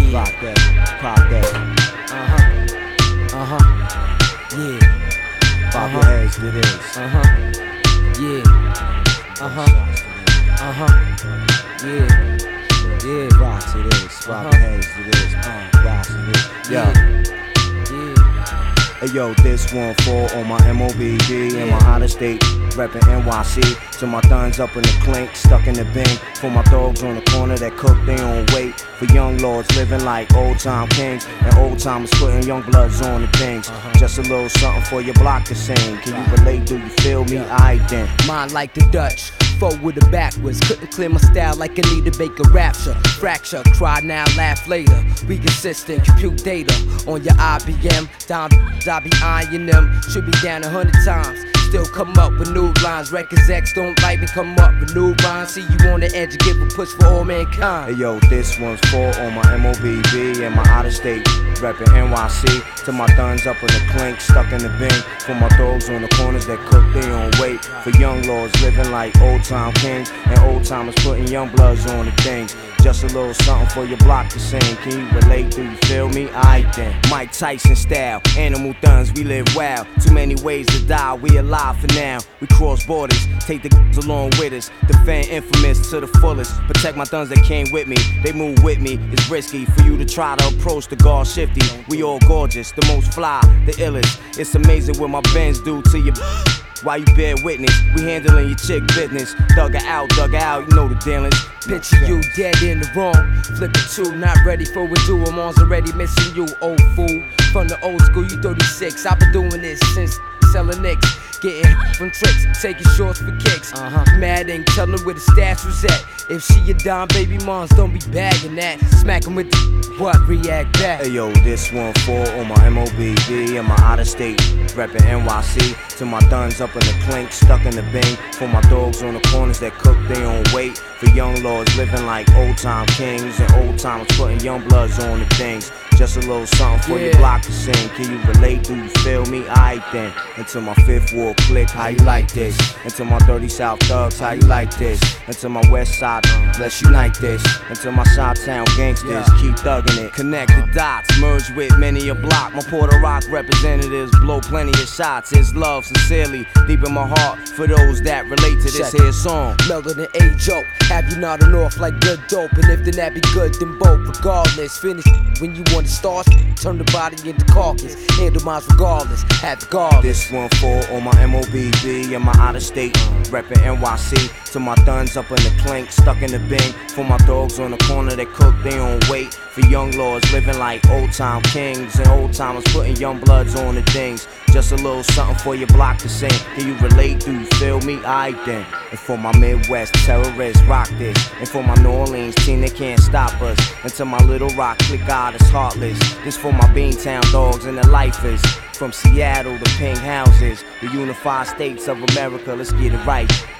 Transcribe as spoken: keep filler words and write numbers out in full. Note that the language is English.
Yeah. Rock that, pop that. Uh-huh. Uh-huh. Yeah. Pop Uh-huh. your heads to this. Uh-huh. Yeah. Uh-huh. Uh-huh. Yeah. Yeah. Rock to this, pop Uh-huh. your heads to this. Uh, rock to this. Yo. Yeah. Yeah. Hey yo, this one for all my M O B D and my out of state, reppin' N Y C. To my thuns up in the clink, stuck in the bin. For my dogs on the corner that cook their own weight. For young lords living like old time kings. And old timers putting young bloods on the things. Uh-huh. Just a little something for your block to sing. Can you relate? Do you feel me? I then. Mine like the Dutch, forward or backwards. Couldn't clear my style like Anita Baker rapture. Fracture, cry now, laugh later. We consistent, compute data on your I B M. Down, I be eyeing them. Should be down a hundred times. Still come up with new lines. Records X don't like me, come up with new rhymes. See you on the edge and give a push for all mankind. Hey yo, this one's for all my M O B B and my out of state, reppin' N Y C. To my thuns up in the clink, stuck in the bin. For my dogs on the corners that cook their own weight. For young lords living like old time kings. And old timers putting young bloods on the things. Just a little something for your block to sing. Can you relate? Do you feel me? I then. Mike Tyson style, animal thuns, we live wild. Too many ways to die, we alive for now. We cross borders, take the g***s along with us. Defend infamous to the fullest. Protect my thuns that came with me, they move with me. It's risky for you to try to approach the guard shifty. We all gorgeous, the most fly, the illest. It's amazing what my bands do to you. Why you bear witness? We handling your chick business. Dug her out, dug her out, you know the dealings. Picture you dead in the wrong. Flip it two, not ready for a duel. I'm already missing you, old fool. From the old school, you thirty-six. I've been doing this since selling nicks. Getting from tricks, taking shorts for kicks. Uh-huh. Mad ain't tellin' where the stash was at. If she a dime, baby moms don't be bagging that. Smack 'em with the what? React back. Hey yo, this one for all my M O B D and my out of state, reppin' N Y C. To my thuns up in the clink, stuck in the bin. For my dogs on the corners that cook their own weight. For young lords living like old time kings. And old timers putting young bloods on the things. Just a little something for Yeah. your block to sing. Can you relate? Do you feel me? I then. Into my fifth wall click, how you like this? Into my dirty South thugs, how you like this? Into my west side, let's unite this. Into my Chi-Town gangsters, Yeah. keep thugging it. Connect the dots, merge with many a block. My Puerto Rock representatives blow plenty of shots. It's love, sincerely, deep in my heart for those that relate to this Check. here song. Mellow than a joke. Have you nodding off like good dope? And if then that be good, then both. Regardless, finish when you want to start. Turn the body into carcass. Handle mines regardless. Have the guard. This one for all my M O B B and my out of state, reppin' N Y C. To my thuns up in the clink, stuck in the bin. For my dogs on the corner that cook their own weight. For young lords living like old time kings. And old timers putting young bloods on the things. Just a little something for your block to sing. Can you relate? Do you feel me? I then. And for my Midwest terrorists, rock this. And for my New Orleans team, they can't stop us. And to my Little Rock click out, it's heartless. This for my Beantown dogs and the lifers. From Seattle to pink houses, the unified states of America, let's get it right.